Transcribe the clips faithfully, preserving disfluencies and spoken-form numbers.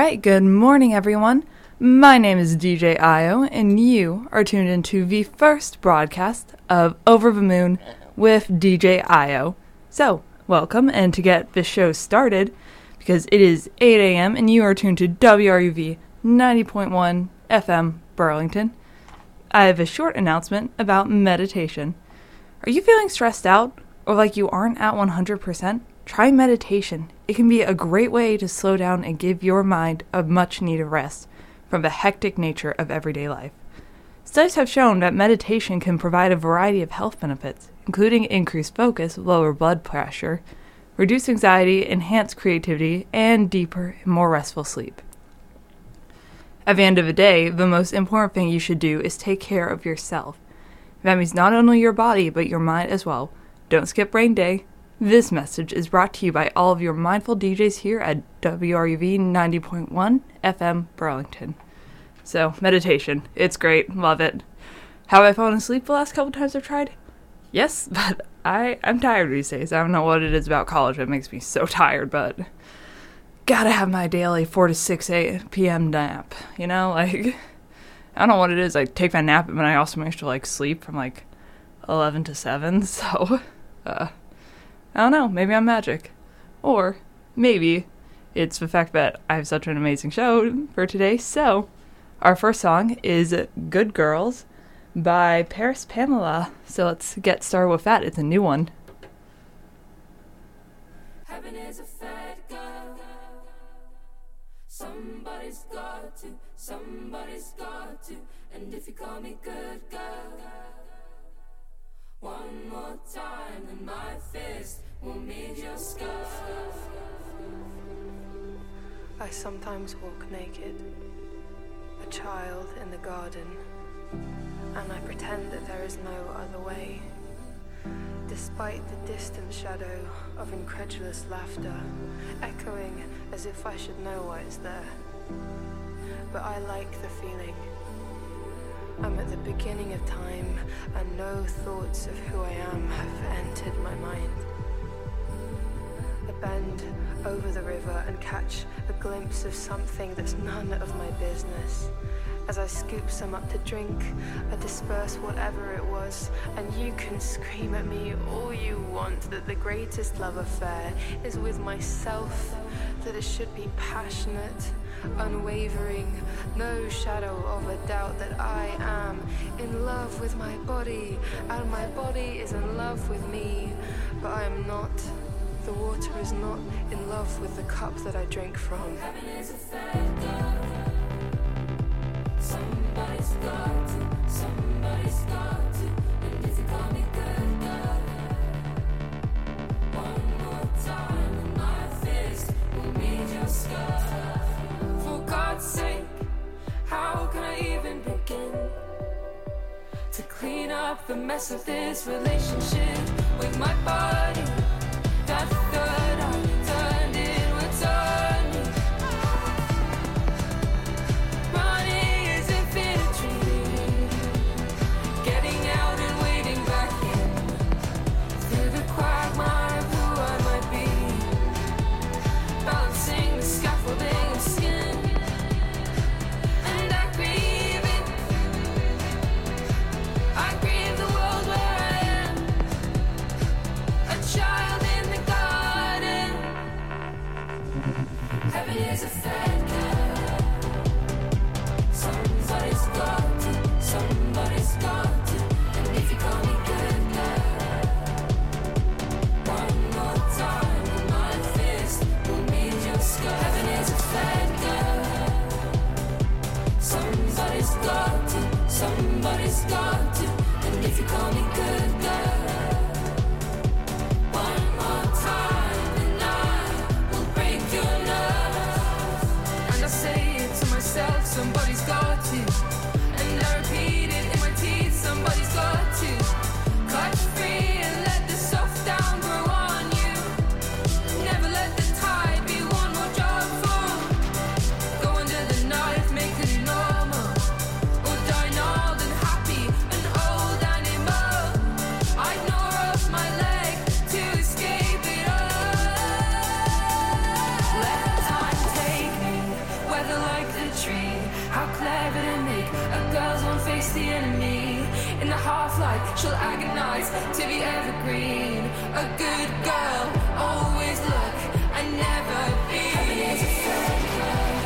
right, good morning, everyone. My name is D J Io, and you are tuned into the first broadcast of Over the Moon with D J Io. So, welcome, and to get this show started, because it is eight a.m. and you are tuned to W R U V ninety point one F M Burlington, I have a short announcement about meditation. Are you feeling stressed out, or like you aren't at one hundred percent? Try meditation. It can be a great way to slow down and give your mind a much-needed rest from the hectic nature of everyday life. Studies have shown that meditation can provide a variety of health benefits, including increased focus, lower blood pressure, reduced anxiety, enhanced creativity, and deeper and more restful sleep. At the end of the day, the most important thing you should do is take care of yourself. That means not only your body, but your mind as well. Don't skip rain day. This message is brought to you by all of your mindful D Js here at W R U V ninety point one F M Burlington. So, meditation. It's great. Love it. Have I fallen asleep the last couple times I've tried? Yes, but I, I'm tired these days. I don't know what it is about college that makes me so tired, but gotta have my daily four to six p.m. nap. You know, like, I don't know what it is. I take my nap, but I also manage to, like, sleep from, like, eleven to seven, so, uh... I don't know, maybe I'm magic. Or maybe it's the fact that I have such an amazing show for today. So, our first song is Good Girls by Paris Pamela. So let's get started with that. It's a new one. Heaven is a fat girl. Somebody's got to, somebody's got to. And if you call me good girl, one more time and my fist will meet your skull. I sometimes walk naked, a child in the garden, and I pretend that there is no other way, despite the distant shadow of incredulous laughter, echoing as if I should know why it's there. But I like the feeling. I'm at the beginning of time, and no thoughts of who I am have entered my mind. I bend over the river and catch a glimpse of something that's none of my business. As I scoop some up to drink, I disperse whatever it was, and you can scream at me all you want that the greatest love affair is with myself, that it should be passionate, unwavering, no shadow of a doubt that I am in love with my body, and my body is in love with me, but I am not. The water is not in love with the cup that I drink from. Heaven is a fat girl. Somebody's got to, somebody's got to. And if you call me good girl, one more time and my fist will meet your skull. For God's sake, how can I even begin to clean up the mess of this relationship with my body? That third eye turned inward, turning. Running is infinity, getting out and wading back in through the quagmire of who I might be, balancing the scaffolding of skin. And I grieve it, I grieve the world where I am, a child in the garden. Heaven is a fat girl. Somebody's got to, somebody's got to. And if you call me good girl, one more time and my fist will meet your skull. Heaven is a fat girl. Somebody's got to, somebody's got to. And if you call me good girl, one more time and I will break your nerves. she'll agonize to be evergreen. A good girl, always look and never be. Heaven is a fair.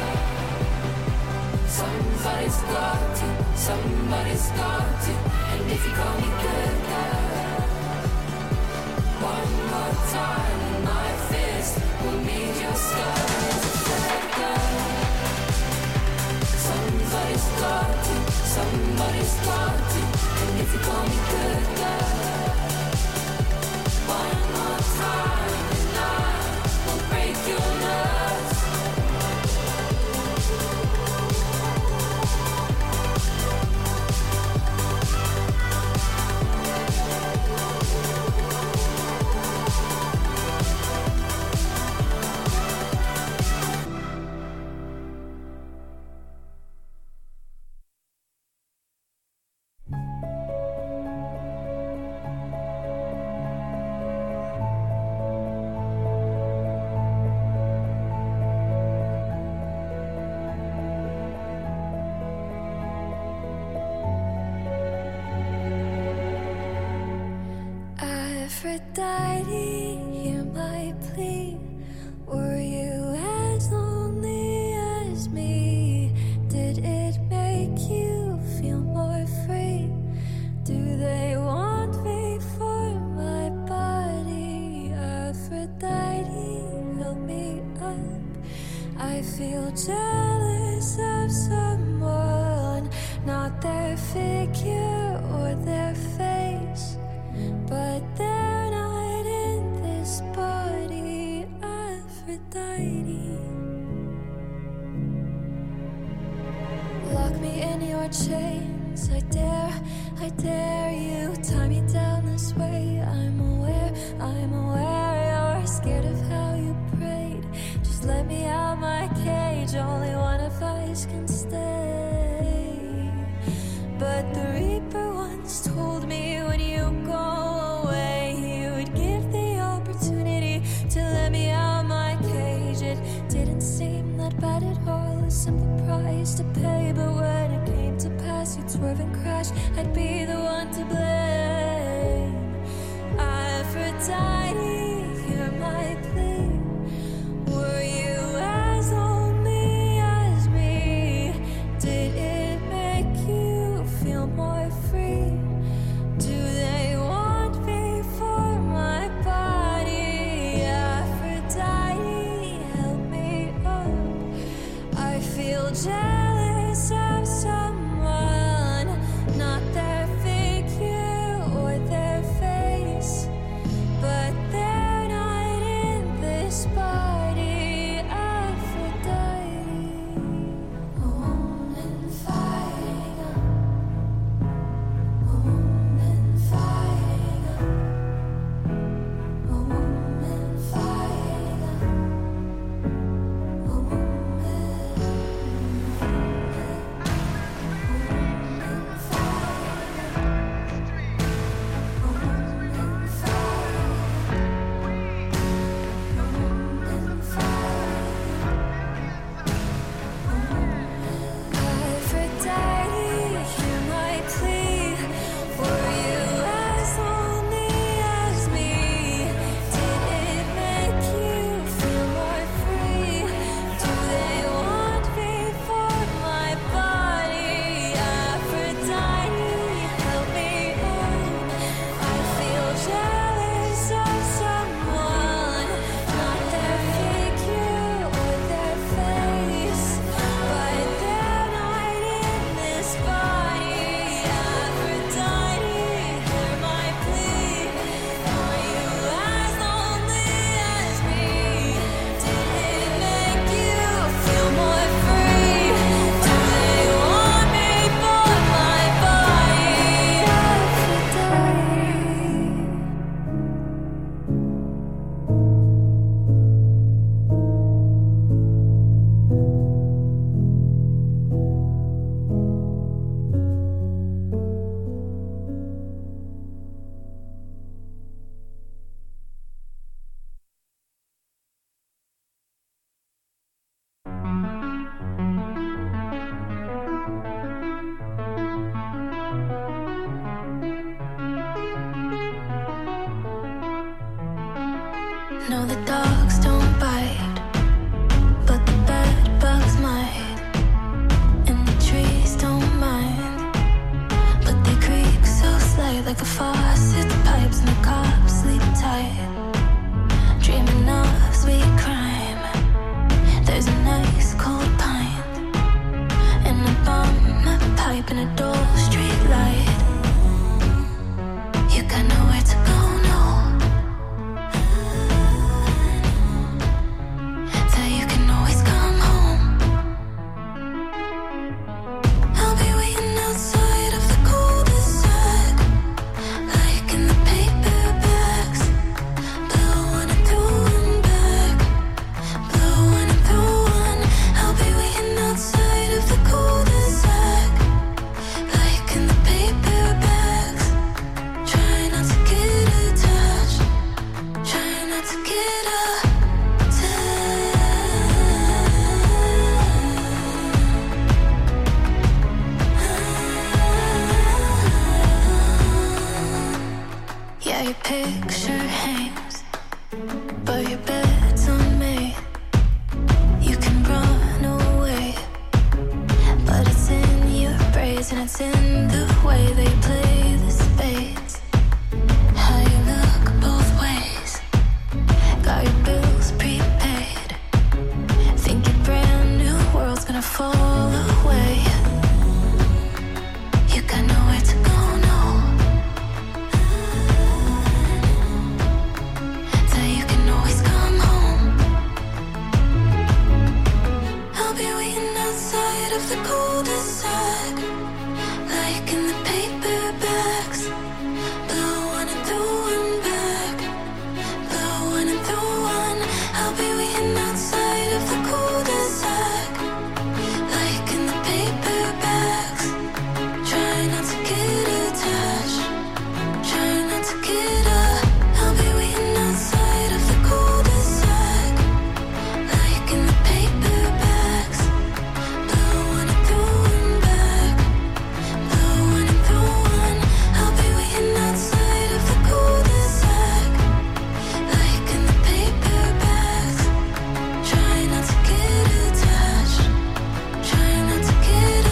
Somebody's got to, somebody's got to. And if you call me good girl, one more time and my fist will meet your skull. It's a fair girl. Somebody's got to, somebody's got to. And if you call me good girl, one more time and I will break your nuts. Aphrodite, hear my plea. Were you as lonely as me? Did it make you feel more free? Do they want me for my body? Aphrodite, help me up. I feel jealous of someone, not their figure or their face, but they're not in this body. Aphrodite, lock me in your chains. I dare, I dare you. Tie me down this way. I'm aware, I'm aware you're scared of how you prayed. Just let me out my cage. Only one of us can stay. But the Reaper once told me when you go away, he would give the opportunity to let me out my cage. It didn't seem that bad at all, a simple price to pay. But when it came to pass, you'd swerve and crash. I'd be the one to blame. Aphrodite, hear my plea. Were you as lonely as me? Did it make you feel more free? Do they want me for my body? Aphrodite, help me up. I feel jealous of someone, not their figure or their face, but they're not in this body. Aphrodite, a woman fighting up, a woman fighting up, a woman fighting up, a woman. the cul-de-sac, like in the paperbacks. Blow one and throw one back, blow one and throw one. I'll be waiting outside of the cul-de-sac, like in the paperbacks. Try not to get attached, try not to get up. I'll be waiting outside of the cul-de-sac, like in the paperbacks. Blow one and throw one back, blow one and throw one. I'll be waiting outside of the cul-de-sac, like in the paperbacks. Try not to get attached, try not to get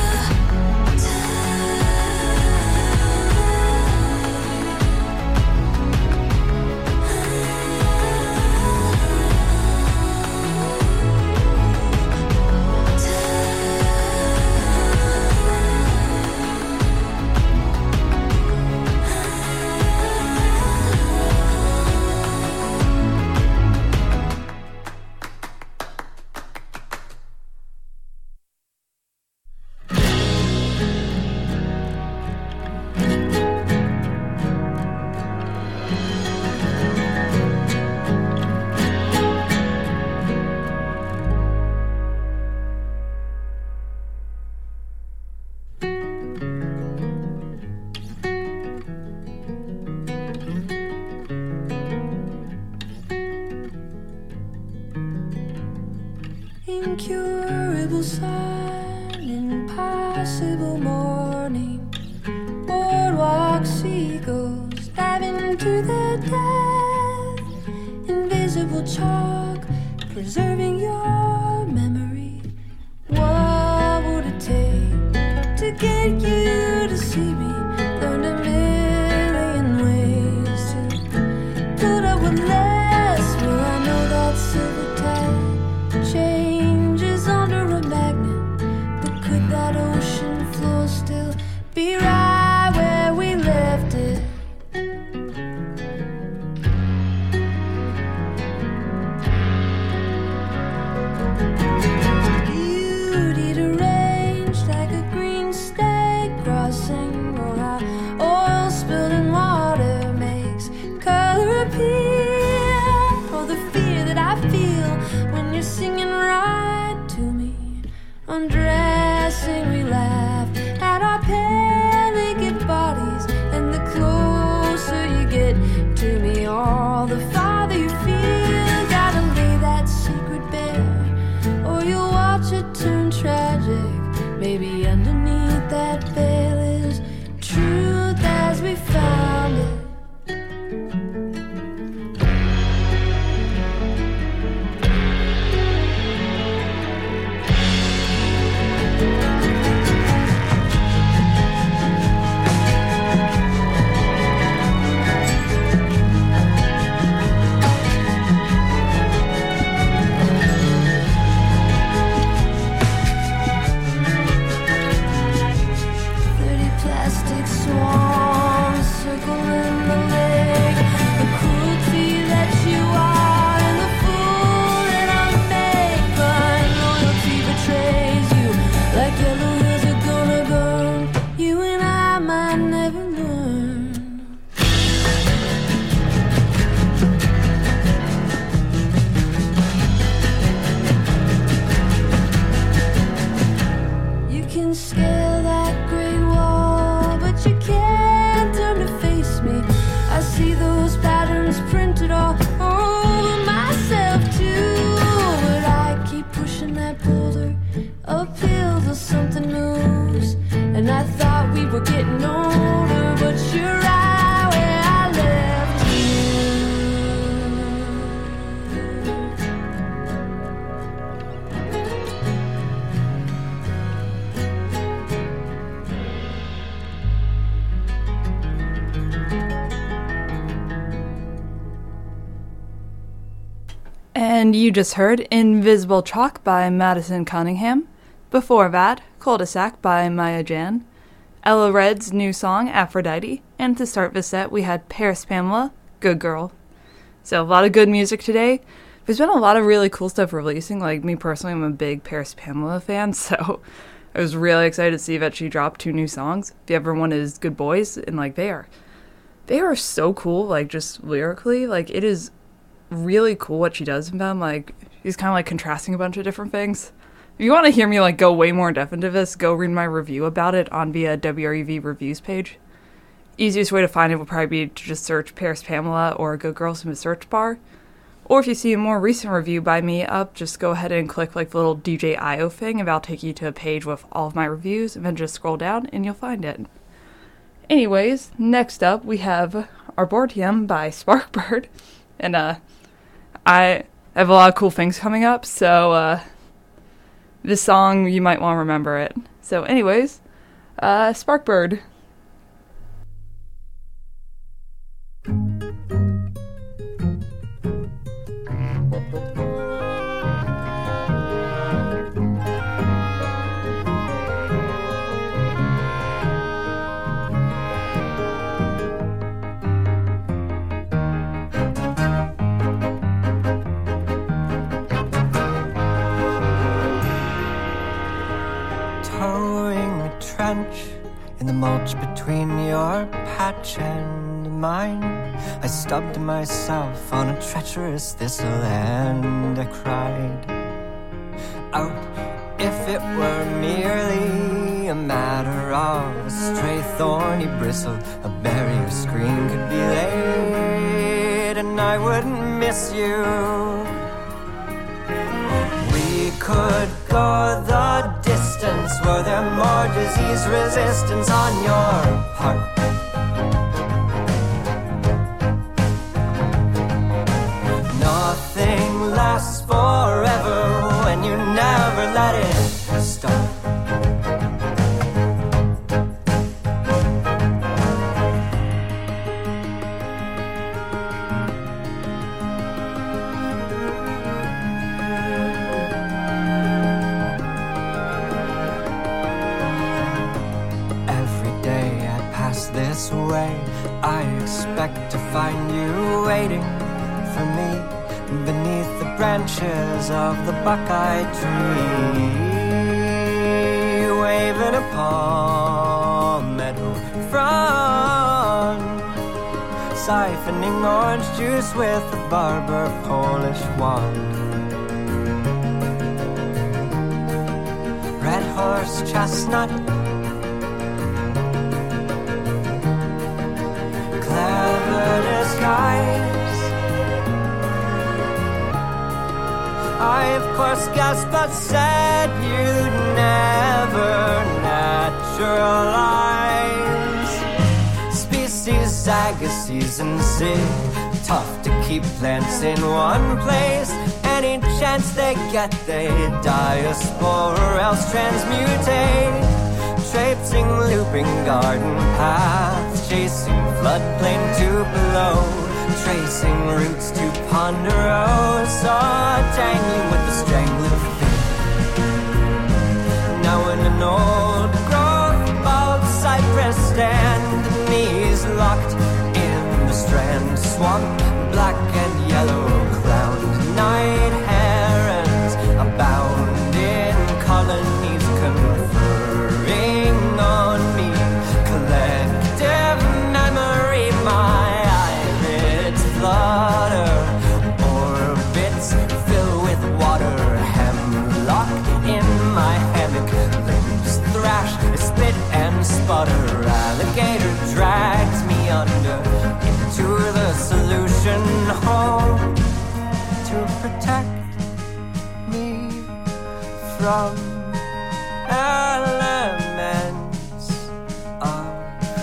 incurable sun, impossible morning. Boardwalk seagulls diving into their death. Invisible chalk preserving your memory. What would it take to get you to see me? Learned a million ways to put up with less. Well, I know that silver tide changes under a magnet, but could that ocean floor still be right where we left it? Beauty arranged like a green stake crossing, or how oil spilled in water makes color appear, or the fear that I feel when you're singing right to me. Undressing, we laugh at our pale naked bodies, and the closer you get to me, all the farther you feel. Gotta lay that secret bare, or you'll watch it turn tragic. Maybe underneath that veil is truth as we found it. Thirty plastic swans circling the lake. The cruelty that you are and the fool that I make. Blind loyalty betrays you like yellow hills are gonna burn. You and I might never learn. You can scale that great wall, but you can't turn to face me. I see those patterns printed all over myself too, but I keep pushing that boulder uphill till something moves. And I thought we were getting older, but you're right where I left you. And you just heard Invisible Chalk by Madison Cunningham. Before that, Cul-de-sac by Maya Jan. Ella Red's new song, Aphrodite. And to start the set, we had Paris Pamela, Good Girl. So a lot of good music today. There's been a lot of really cool stuff releasing. Like, me personally, I'm a big Paris Pamela fan, so I was really excited to see that she dropped two new songs. The other one is Good Boys, and like they are, they are so cool. Like just lyrically, like it is really cool what she does in them. Like she's kind of like contrasting a bunch of different things. If you want to hear me like go way more in depth into this, go read my review about it on the uh, W R E V reviews page. Easiest way to find it would probably be to just search Paris Pamela or Good Girls in the search bar. Or if you see a more recent review by me up, just go ahead and click like the little D J I O thing, and that'll take you to a page with all of my reviews, and then just scroll down and you'll find it. Anyways, next up we have Arboretum by Sparkbird, and uh, I have a lot of cool things coming up, so uh, this song, you might want to remember it. So anyways, uh, Sparkbird. In the mulch between your patch and mine, I stubbed myself on a treacherous thistle and I cried out. If it were merely a matter of a stray thorny bristle, a barrier screen could be laid and I wouldn't miss you. We could go the distance. Were there more disease resistance on your part? Nothing lasts forever when you never let it stop. This way, I expect to find you waiting for me beneath the branches of the buckeye tree, waving a palmetto frond, siphoning orange juice with a barber Polish wand. Red horse chestnut, clever disguise. I of course guessed but said you'd never naturalize. Species agassiz and zig, tough to keep plants in one place. Any chance they get they die a spore or else transmutate. Traipsing, looping garden paths, chasing floodplain to below, tracing roots to ponderosa, tangling with the strangler feet. Now in an old growth bald cypress stand, knees locked in the strand swamp, black and yellow crowned night herons abound in colonies conferring on me. Collective memory, my eyelids flutter, orbits fill with water, hemlock in my hammock, limbs thrash, spit and sputter. Alligator drags me under into the solution hole to protect me from elements of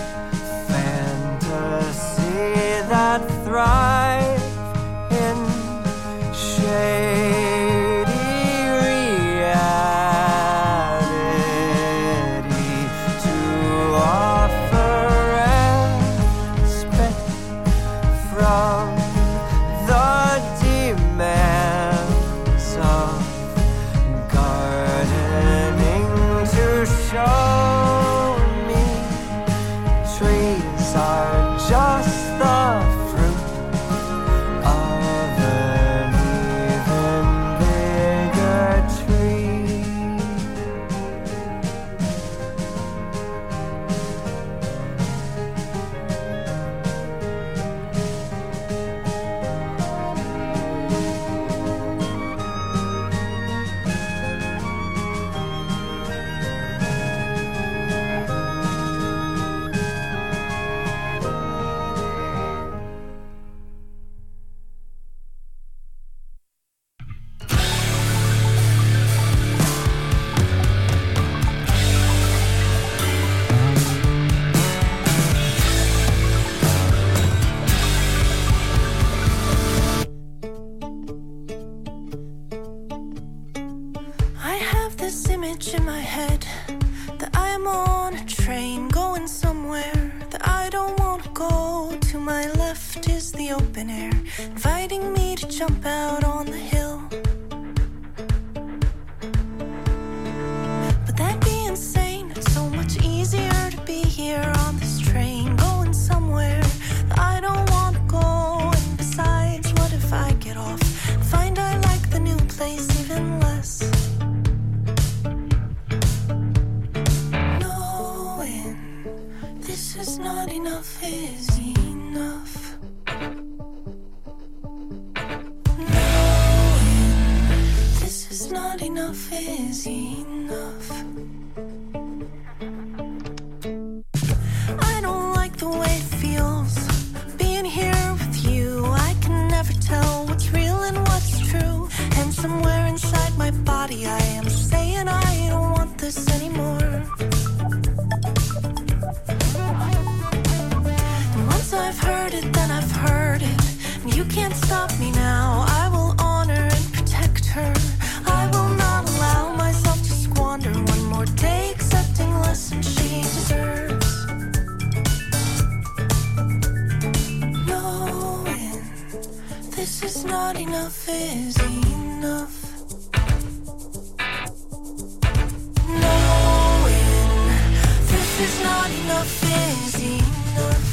fantasy that thrive in shady reality, to offer respite from the demands of gardening to this image in my head that I am on a train going somewhere that I don't want to go. To my left is the open air, inviting me to jump out on the hill. But that'd be insane. It's so much easier to be here on this train going somewhere that I don't want to go. And besides, what if I get off, find I like the new place even less? This is not enough, is enough. Knowing this is not enough, is enough. I don't like the way it feels being here with you. I can never tell what's real and what's true. And somewhere inside my body I am saying I don't want this anymore. I've heard it, then I've heard it, and you can't stop me now. I will honor and protect her. I will not allow myself to squander one more day accepting less than she deserves. Knowing this is not enough is enough. Knowing this is not enough is enough.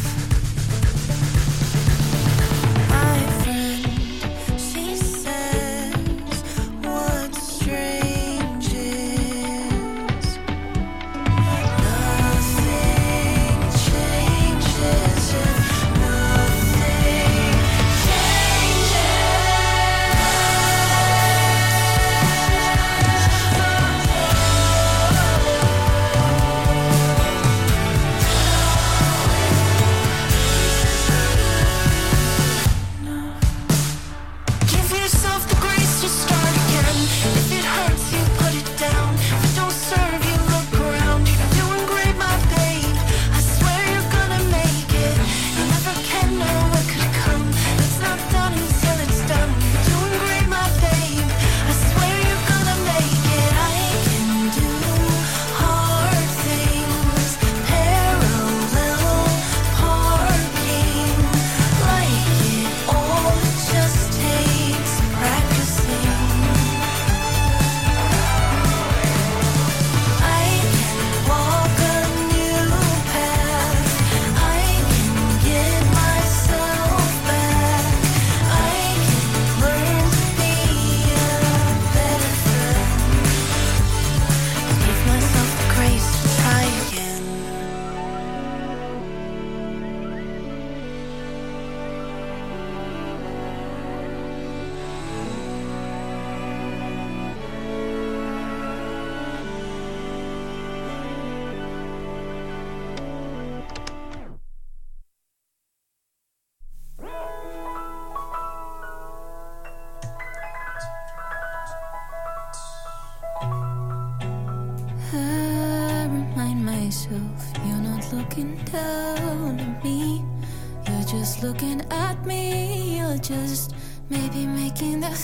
Looking at me, you're just maybe making that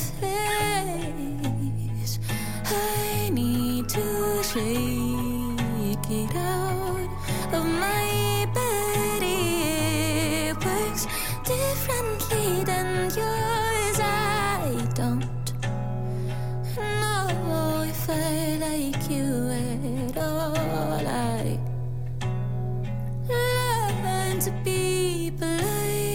face. I need to shake it out of my body. It works differently than yours. I don't know if I like you at all. I learn to be polite.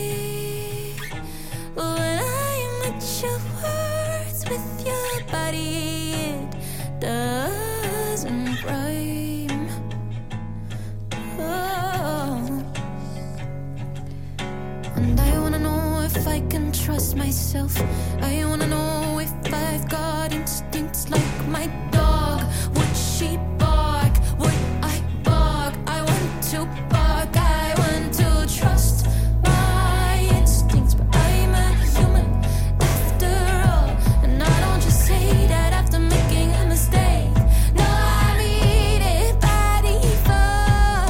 Your words with your body, it doesn't rhyme. Oh. And I wanna know if I can trust myself. I wanna know if I've got instincts like my dog. Would she bark? Would I bark? I want to bark. I want to trust my instincts, but I'm a human. And I don't just say that after making a mistake. No, I mean it by default.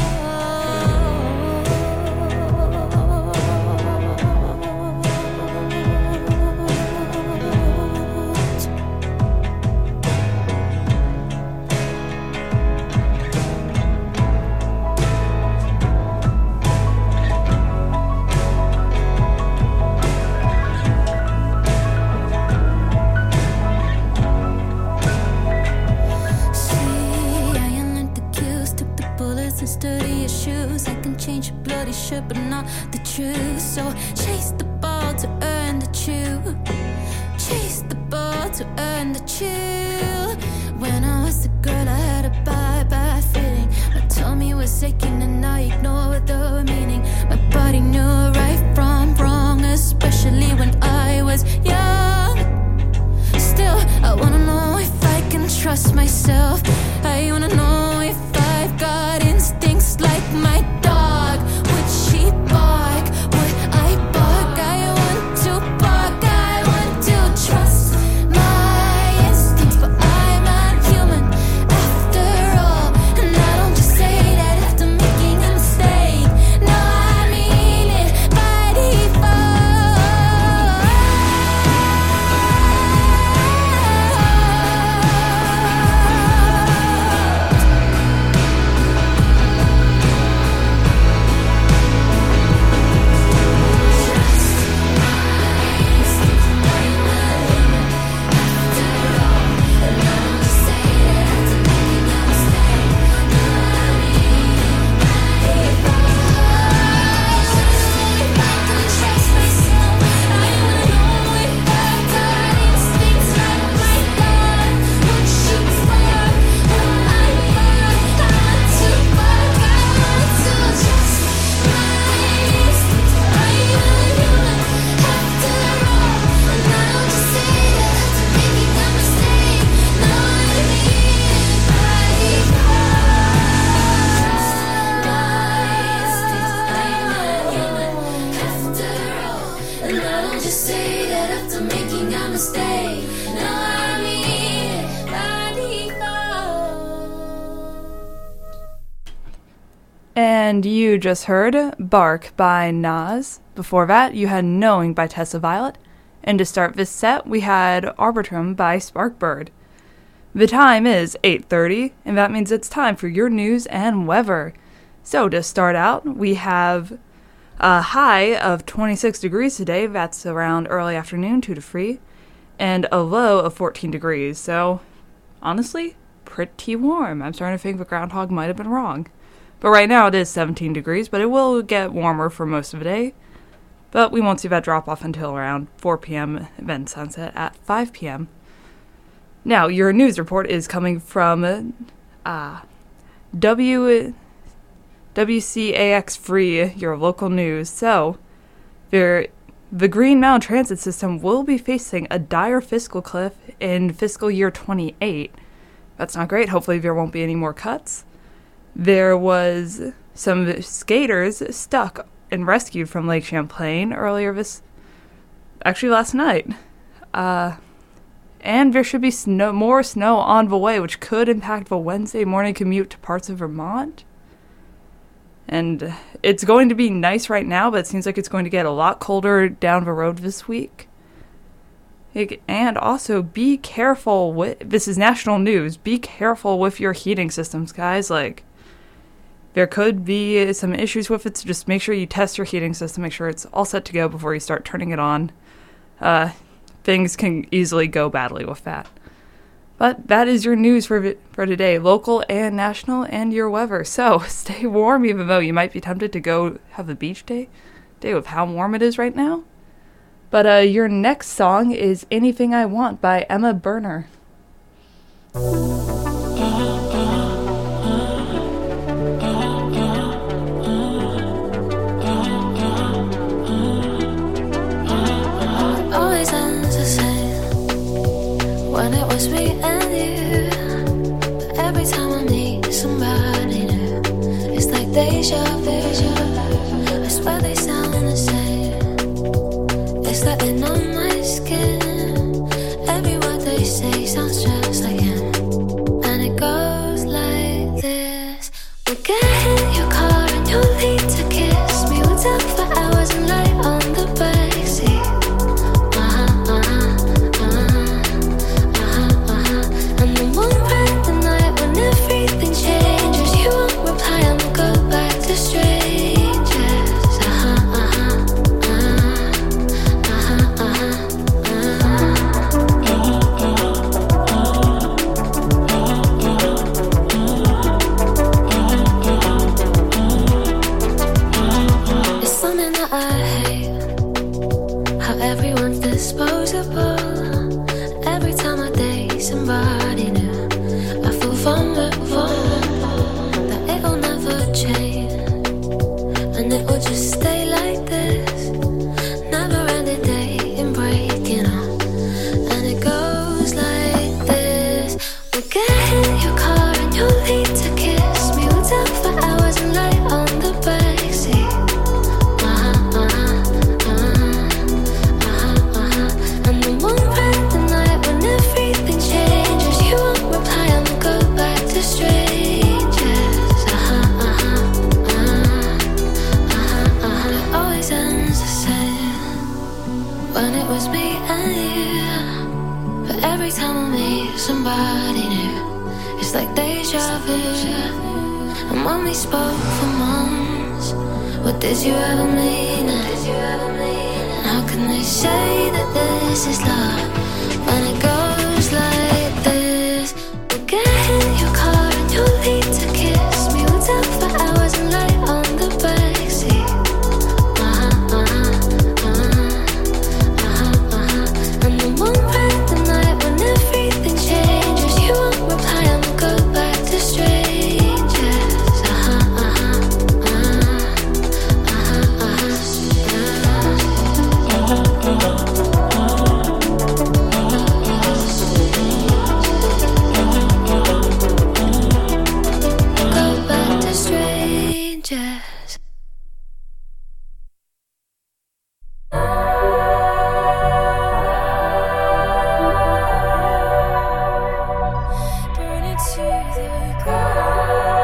custody issues. I can change your bloody shirt, but not the truth. So chase the ball to earn the chew. Chase the ball to earn the chew. When I was a girl, I had a bye-bye feeling. My tummy was aching and I ignored the meaning. My body knew right from wrong, especially when I was young. Still, I wanna know if I can trust myself. I wanna know if I've got instincts like my dog. Would she bark? Would I bark? I want to bark. I want to trust my instincts, but I'm not human after all. And I don't just say that after making a mistake. No, I mean it by default. And you just heard Bark by Nas. Before that, you had Knowing by Tessa Violet. And to start this set, we had Arbitrum by Sparkbird. The time is eight thirty, and that means it's time for your news and weather. So to start out, we have a high of twenty-six degrees today. That's around early afternoon, two to three. And a low of fourteen degrees. So, honestly, pretty warm. I'm starting to think the groundhog might have been wrong. But right now it is seventeen degrees, but it will get warmer for most of the day. But we won't see that drop off until around four p.m. then sunset at five p.m. Now, your news report is coming from uh, W W C A X Free, your local news. So, there, the Green Mountain Transit System will be facing a dire fiscal cliff in fiscal year twenty-eight. That's not great. Hopefully there won't be any more cuts. There was some skaters stuck and rescued from Lake Champlain earlier this, actually last night. Uh, and there should be snow, more snow on the way, which could impact the Wednesday morning commute to parts of Vermont. And it's going to be nice right now, but it seems like it's going to get a lot colder down the road this week. It, and also, be careful with, this is national news, be careful with your heating systems, guys. Like, there could be some issues with it, so just make sure you test your heating system, make sure it's all set to go before you start turning it on. Uh, things can easily go badly with that. But that is your news for for today, local and national, and your weather. So stay warm, even though you might be tempted to go have a beach day, day with how warm it is right now. But uh, your next song is Anything I Want by Emma Berner. Always ends the same when it was me and you. But every time I need somebody new, it's like deja vu. I swear they sound the same. It's like they're on my skin. Every word they say sounds just like him. And it goes like this: we'll get in your car and you'll need to kiss me. We'll talk for hours and lie on the backseat. Uh-huh, uh-huh, somebody new. I feel vulnerable that it'll never change, and it will just stay like this. Never ending day in breaking up, and it goes like this. We get in your car and you'll leave to kiss me. We'll talk for hours and lay on the backseat. Uh-huh, uh-huh, uh-huh, uh-huh, uh-huh. And then one random night when everything changes, you won't reply and we'll go back to strangers. Uh-huh, uh-huh, uh-huh, uh-huh, uh-huh. It always ends the same when it was me and you. But every time I meet somebody new, it's like deja vu. And when we spoke for months, what did you ever mean? And how can they say that this is love when it goes like this? We'll get in your car and you'll leave to kiss me. We'll talk for hours and lay on the backseat. Uh-huh, uh-huh, uh-huh, uh-huh, uh-huh. And then one random night when everything changes, you won't reply and we'll go back to strangers. Uh-huh, uh-huh, uh-huh, uh-huh, uh-huh. Go back to strangers. Burn it to the ground.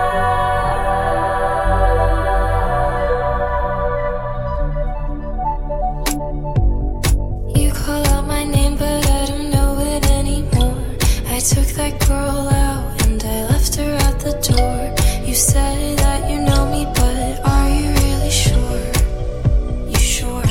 You call out my name, but I don't know it anymore. I took that girl out and I left her at the door. You said that you know me, but are you really sure? You sure?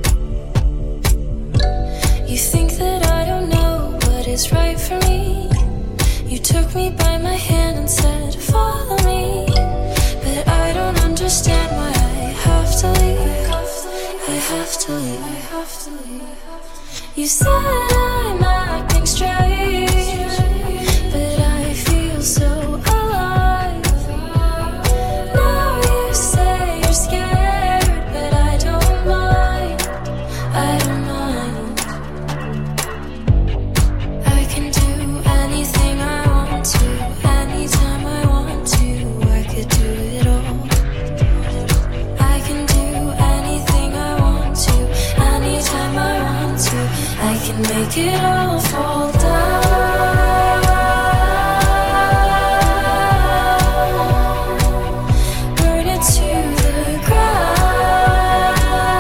You think that I don't know what is right for me. You took me by my hand and said, follow me. But I don't understand why I have to leave. I have to leave. I have to leave. You said I'm acting strange, but I feel so alive. Now you say you're scared, but I don't mind. I don't mind. I can do anything I want to, anytime I want to. I could do it all. I can do anything I want to, anytime I want to. I can make it all fall down. Burn it to the ground.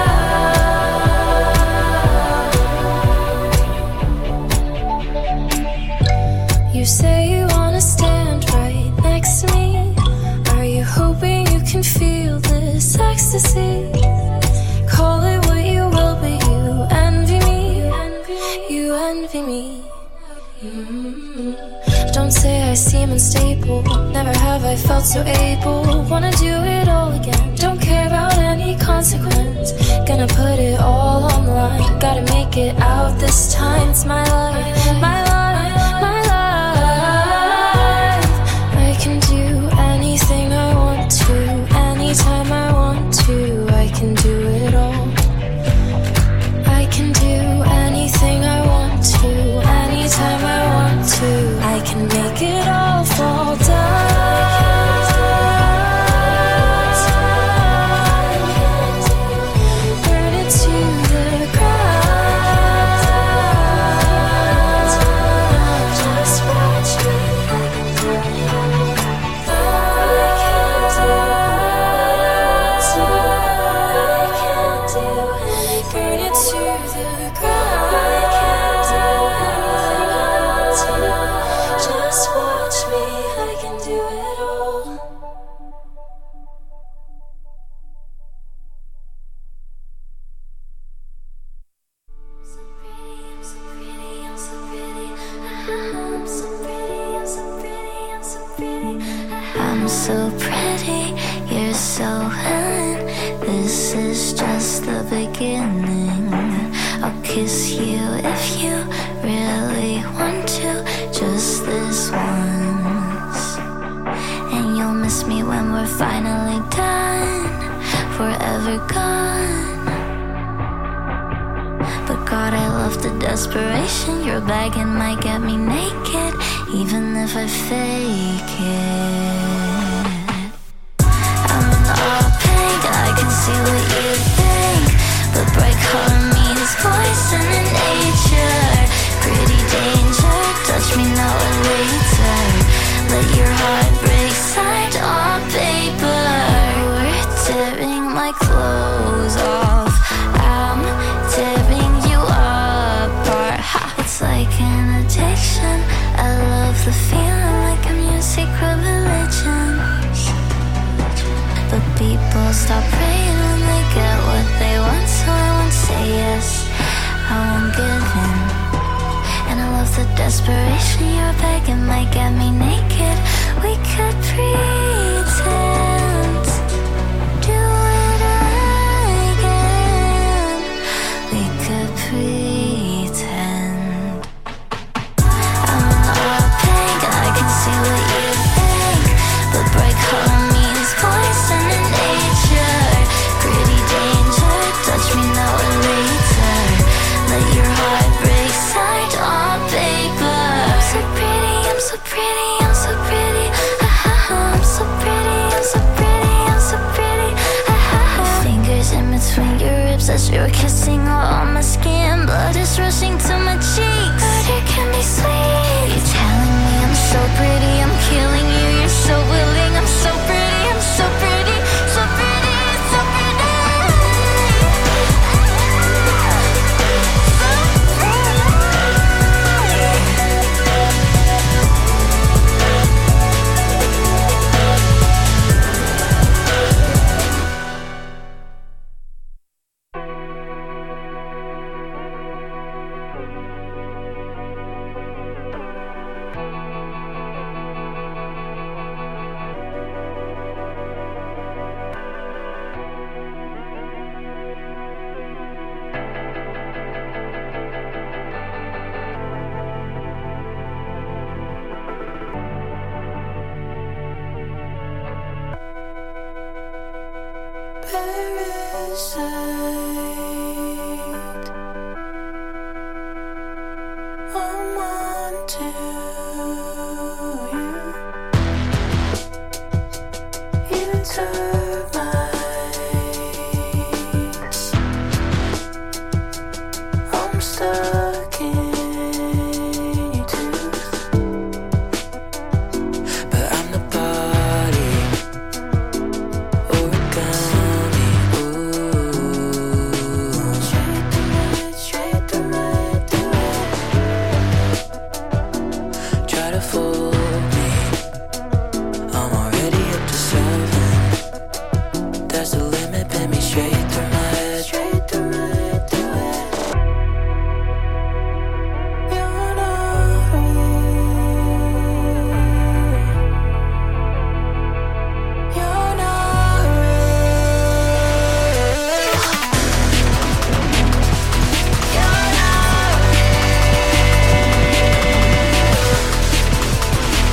You say you wanna stand right next to me. Are you hoping you can feel this ecstasy? Call it what you will, but you envy me. You envy me. Mm. Don't say I seem unstable. Never have I felt so able. Wanna do it all again. Don't care about any consequence. Gonna put it all on the line. Gotta make it out this time. It's my life, my life, my life. I can do anything I want to, anytime I want to. I can do it all. I can do anything I want to, anytime I want to. I can make it all fall down. Burn it to the ground. Just watch me. I can't do it. I can't do it. Burn it to the ground. I can't do it. Just watch me. I can do it all. So pretty, I'm so pretty, I'm so pretty. I'm so pretty, I'm so pretty, I'm so pretty. I'm so pretty, you're so hot. This is just the beginning. I'll kiss you if you really want to. Just we're finally done, forever gone. But God, I love the desperation. Your begging might get me naked, even if I fake it. I'm in all pink, I can see what you think, but bright color means poison in nature. Pretty danger, touch me now or later. Let your heart break, signed on paper. We're tearing my clothes off, I'm tearing you apart. Ha. It's like an addiction, I love the feeling, like a music religion. But people stop praying when they get what they want, so I won't say yes, I won't give in. And I love the desperation, you're begging might get me naked. We could pretend, do it again. We could pretend. I'm in all pink, I can see what you think, but bright color means poison in nature. Pretty danger, touch me now or later. Let your heart break, signed on paper. I'm so pretty, I'm so pretty, I'm so pretty. I'm so pretty, I'm so pretty, I'm so pretty. My fingers in between your ribs as you're kissing all on my skin. Blood is rushing to my cheeks, but it can be sweet. You're telling me I'm so pretty, I'm killing you. You're so willing, I'm so pretty, I'm so pretty, so pretty, so pretty. Parasite, I'm onto you. You took mine, I'm stuck in your tooth, but I'm the body. Origami, ooh. Straight to right, straight to right, do it. Try to fool me, I'm already up to seven. That's the limit, pin me straight to right, straight to right, do it. You're not real, you're not real, you're not real.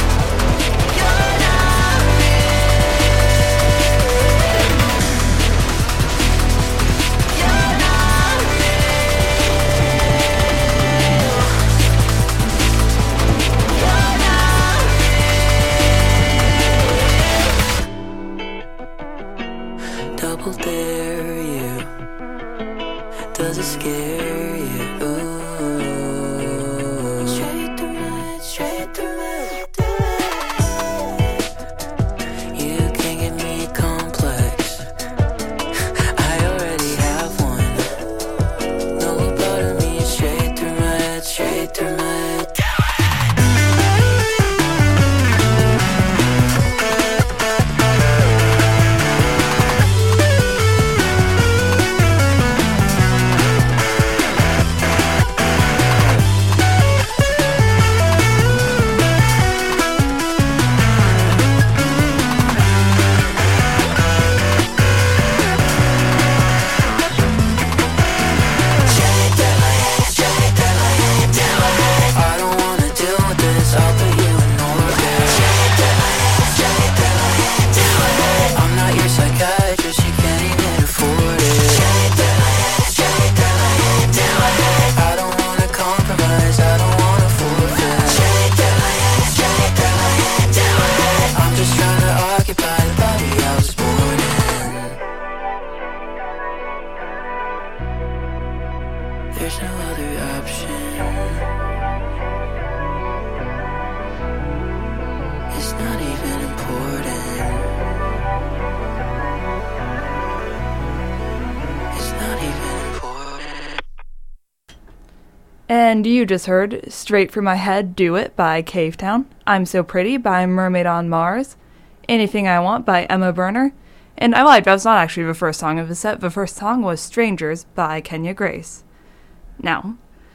And you just heard Straight From My Head, Do It by Cavetown, I'm So Pretty by Mermaid on Mars, Anything I Want by Emma Burner, and I lied, that was not actually the first song of the set. The first song was Strangers by Kenya Grace. Now,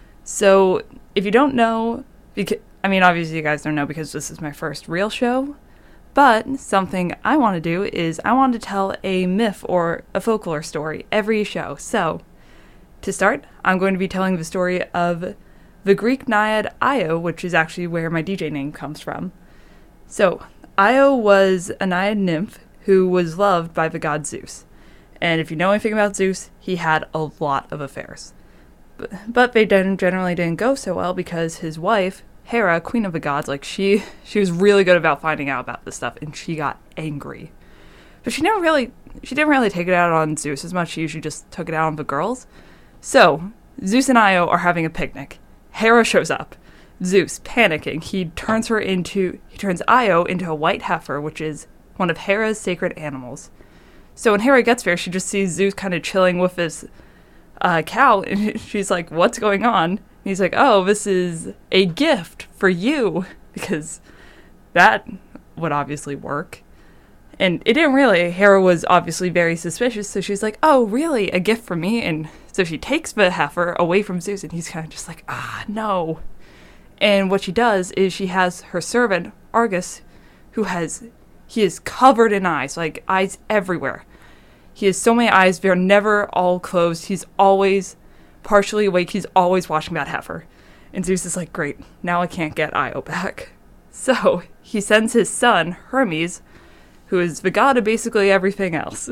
so if you don't know, because, I mean, obviously you guys don't know because this is my first real show, but something I want to do is I want to tell a myth or a folklore story every show. So, to start, I'm going to be telling the story of the Greek naiad Io, which is actually where my D J name comes from. So, Io was a naiad nymph who was loved by the god Zeus. And if you know anything about Zeus, he had a lot of affairs. But, but they didn't, generally didn't go so well because his wife, Hera, queen of the gods, like she, she was really good about finding out about this stuff, and she got angry. But she never really, she didn't really take it out on Zeus as much. She usually just took it out on the girls. So, Zeus and Io are having a picnic. Hera shows up. Zeus, panicking, he turns her into, he turns Io into a white heifer, which is one of Hera's sacred animals. So when Hera gets there, she just sees Zeus kind of chilling with this uh, cow, and she's like, what's going on? And he's like, oh, this is a gift for you, because that would obviously work. And it didn't really. Hera was obviously very suspicious, so she's like, oh, really? A gift for me? And so she takes the heifer away from Zeus, and he's kind of just like, ah, no. And what she does is she has her servant, Argus, who has, he is covered in eyes, like eyes everywhere. He has so many eyes, they're never all closed. He's always partially awake, he's always watching that heifer. And Zeus is like, great, now I can't get Io back. So he sends his son, Hermes, who is the god of basically everything else.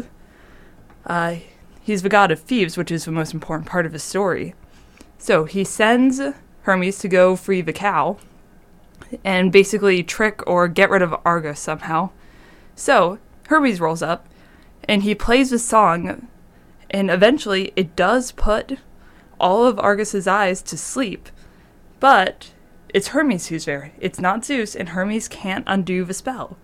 Uh, he's the god of thieves, which is the most important part of his story. So he sends Hermes to go free the cow and basically trick or get rid of Argus somehow. So Hermes rolls up and he plays the song, and eventually it does put all of Argus's eyes to sleep. But it's Hermes who's there. It's not Zeus, and Hermes can't undo the spell.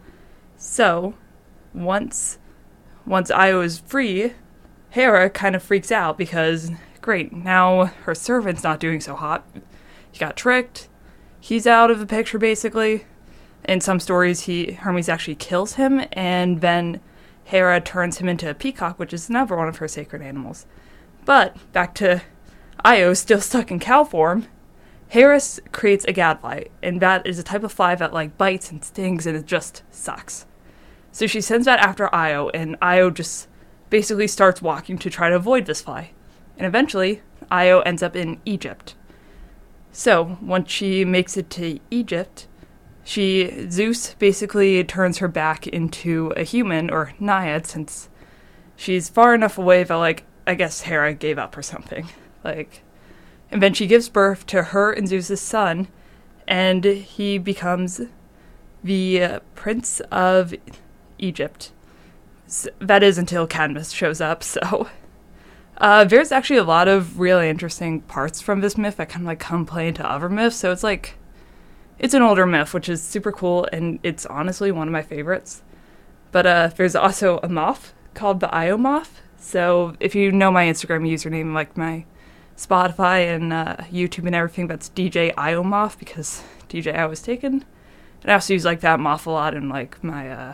So once once Io is free, Hera kind of freaks out because, great, now her servant's not doing so hot. He got tricked. He's out of the picture, basically. In some stories, he Hermes actually kills him, and then Hera turns him into a peacock, which is another one of her sacred animals. But back to Io, still stuck in cow form. Hera creates a gadfly, and that is a type of fly that like bites and stings, and it just sucks. So she sends that after Io, and Io just basically starts walking to try to avoid this fly. And eventually, Io ends up in Egypt. So, once she makes it to Egypt, she, Zeus basically turns her back into a human, or naiad, since she's far enough away that, like, I guess Hera gave up or something. Like, and then she gives birth to her and Zeus's son, and he becomes the uh, Prince of Egypt. So, that is until Cadmus shows up, so... Uh, there's actually a lot of really interesting parts from this myth that kind of like come play into other myths, so it's like, it's an older myth, which is super cool, and it's honestly one of my favorites. But uh, there's also a moth called the Io moth, so if you know my Instagram username, like my Spotify and uh, YouTube and everything, that's D J Io moth, because D J I was taken. And I also use like that moth a lot in like my uh,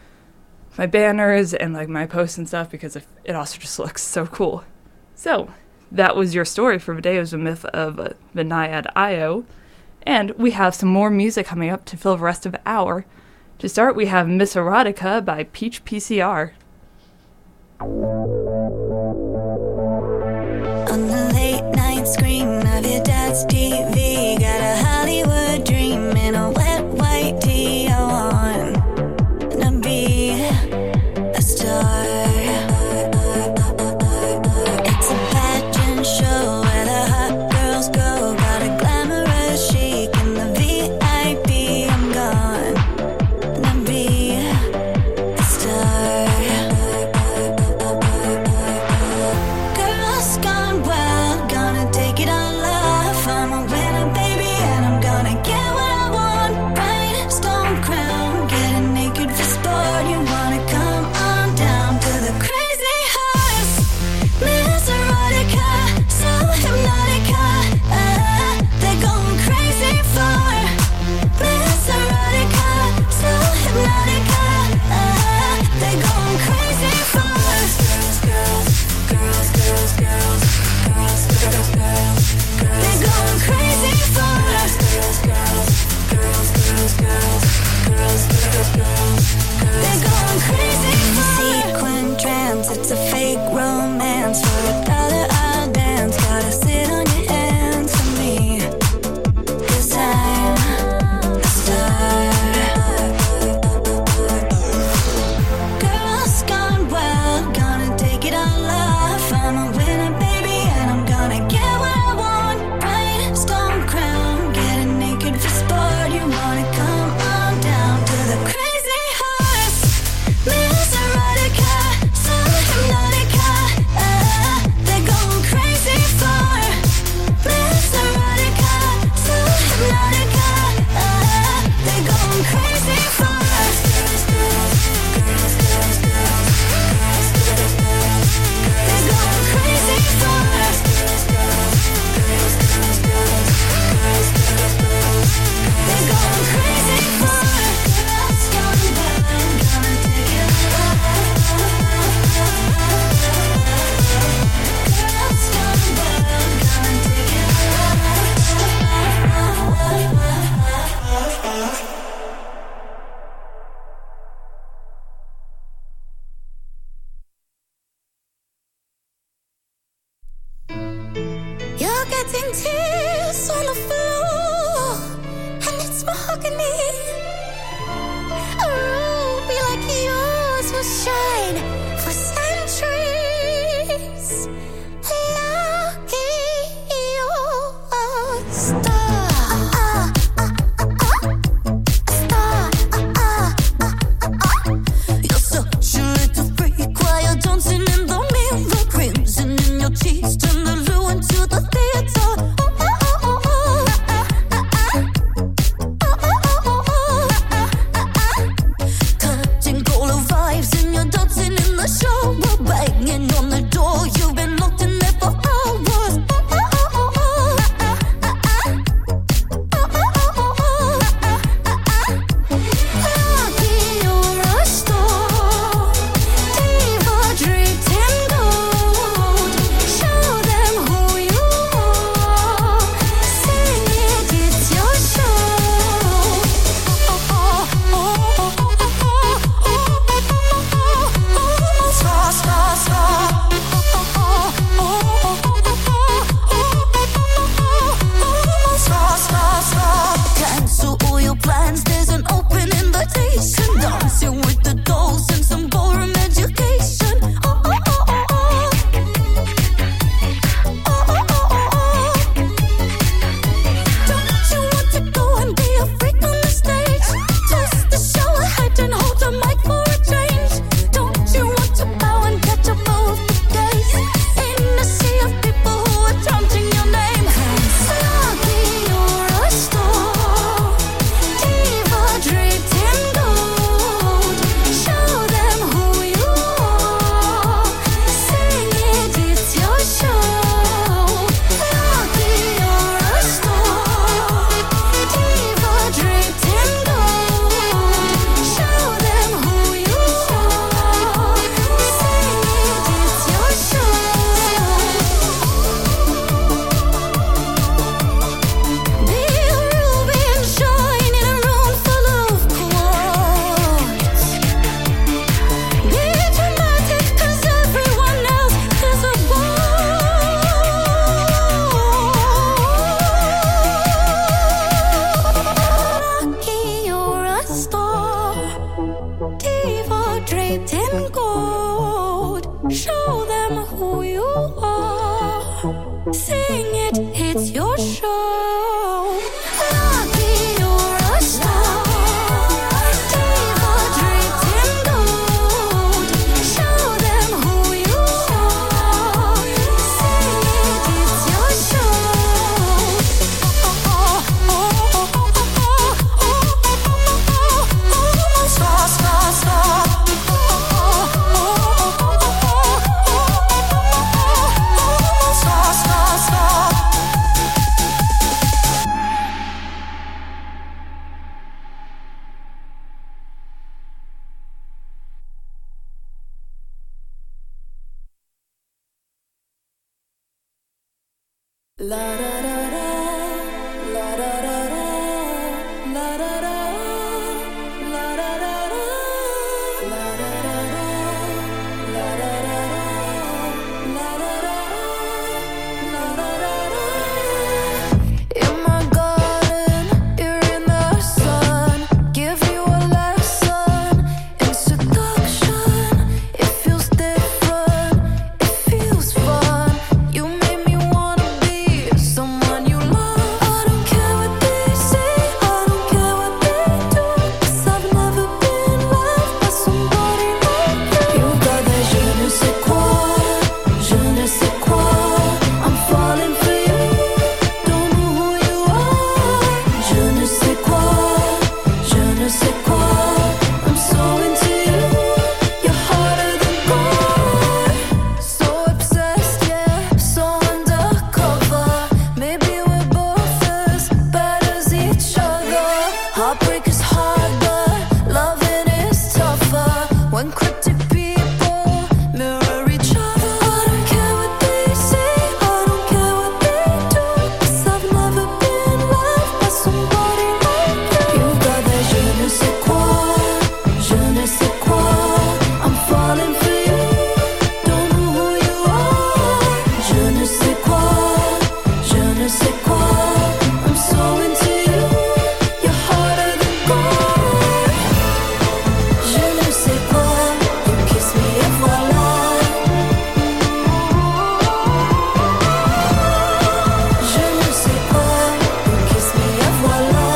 my banners and like my posts and stuff, because it also just looks so cool. So that was your story for the day. It was the myth of uh, the naiad Io, and we have some more music coming up to fill the rest of the hour. To start, we have Miss Erotica by Peach P C R. On the late night screen of your dad's T V, got a Hollywood dream in a wet white tee. I want to be a star. It's a pageant show where the hot girls go. Got a glamorous chic in the V I P. I'm gonna be a star. Girls gone wild, gonna take it all off. I'm a winner. getting tears on the floor, and it's mahogany. A ruby like yours will shine for centuries. Lucky you're a star. You're such a little freak while you're dancing in the mirror, crimson in your cheeks, turn the loo into the theater. Cutting color vibes and you're dancing in the shower, banging on the door. You've been locked in there for hours. Lucky you're a star, diva draped in gold. Show them who you are. Sing it, it's your show. Star, star, star. Star, star, star. Cancel all your plans, there's an open invitation. Dancing with the dolls and some ballroom education. Oh, oh, oh, oh, oh. Oh, oh, oh, oh, oh. Don't you want to go and be a freak on the stage? Toss the show ahead and hold the mic for a change. Don't you want to bow and catch a both the gaze in a sea of people who are chanting your name? Lucky you're a star, diva draped in gold. Show them who you are. Sing it, it's your show. Lucky you're a star, diva draped in gold. Show them who you are. Sing it, it's your show. Be a ruby and shine in a room full of quartz. Be dramatic 'cause everyone else is a bore. Lucky you're a star, diva draped in gold. Show them who you are. Sing it, it's your show. Lucky you're a star, diva draped in gold. Show them who you are. Sing it, it's your show. Star, star, star. Star, star, star. La da da da, la da da da, la da da. hard, but loving is tougher when cryptic people mirror each other. I don't care what they say, I don't care what they do, 'cause I've never been loved by somebody like you. You've got that je ne sais quoi, je ne sais quoi. I'm falling for you, don't know who you are. Je ne sais quoi, je ne sais quoi. I'm so into you, you're harder than gold. Je ne sais quoi, you kiss me et voilà. Je ne sais quoi, you kiss me et voilà.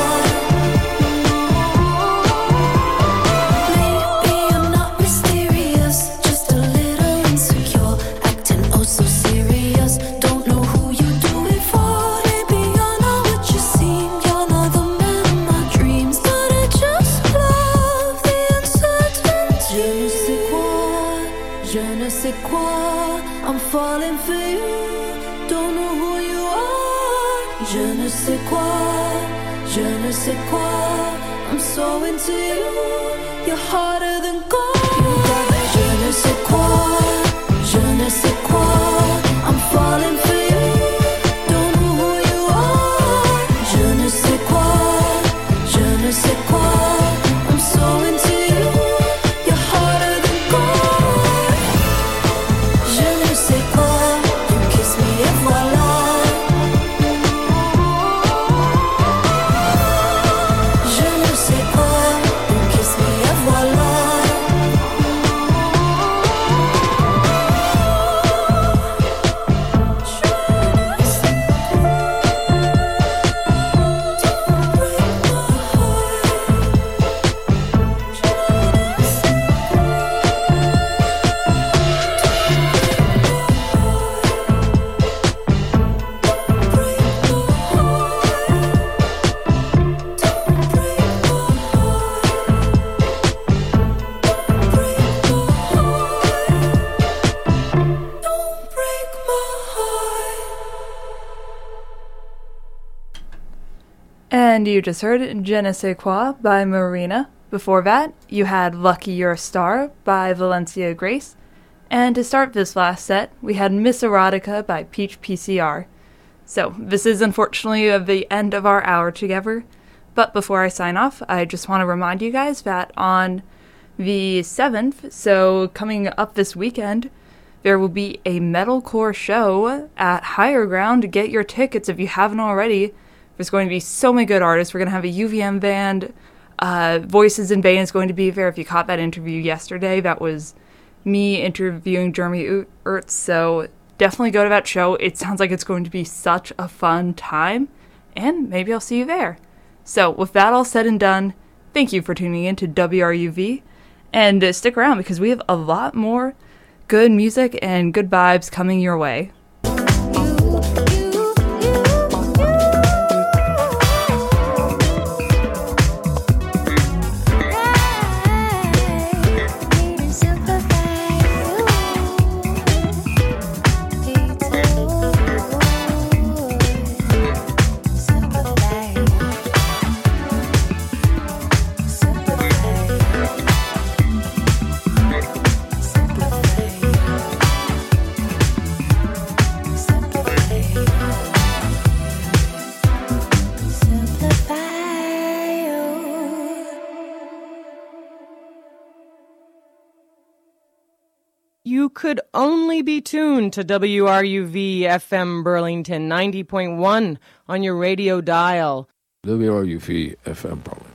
Maybe I'm not mysterious, just a little insecure, acting oh so serious. Don't know who you do it for. Maybe you're not what you seem. You're not the man of my dreams, but I just love the uncertainty. Je ne sais quoi, je ne sais quoi. I'm falling for you, don't know who you are. Je ne sais quoi, je ne sais quoi. I'm so into you, you're harder than gold. You got that je ne sais quoi, je ne sais quoi. I'm falling for you, don't know who you are. Je ne sais quoi, je ne sais quoi. I'm so into you, you're harder than gold. Je ne sais quoi, you kiss me et voilà. Je ne sais quoi, you kiss me et voilà. And you just heard Je ne sais quoi by Marina. Before that, you had Lucky You're a Star by Valencia Grace. And to start this last set, we had Miss Erotica by Peach P C R. So, this is unfortunately the end of our hour together. But before I sign off, I just want to remind you guys that on the seventh, so coming up this weekend, there will be a metalcore show at Higher Ground. Get your tickets if you haven't already. There's going to be so many good artists. We're going to have a U V M band. Uh, Voices in Vain is going to be there. If you caught that interview yesterday, that was me interviewing Jeremy Ertz. So definitely go to that show. It sounds like it's going to be such a fun time. And maybe I'll see you there. So with that all said and done, thank you for tuning in to W R U V. And uh, stick around because we have a lot more good music and good vibes coming your way. You could only be tuned to W R U V F M Burlington ninety point one on your radio dial. W R U V F M Burlington.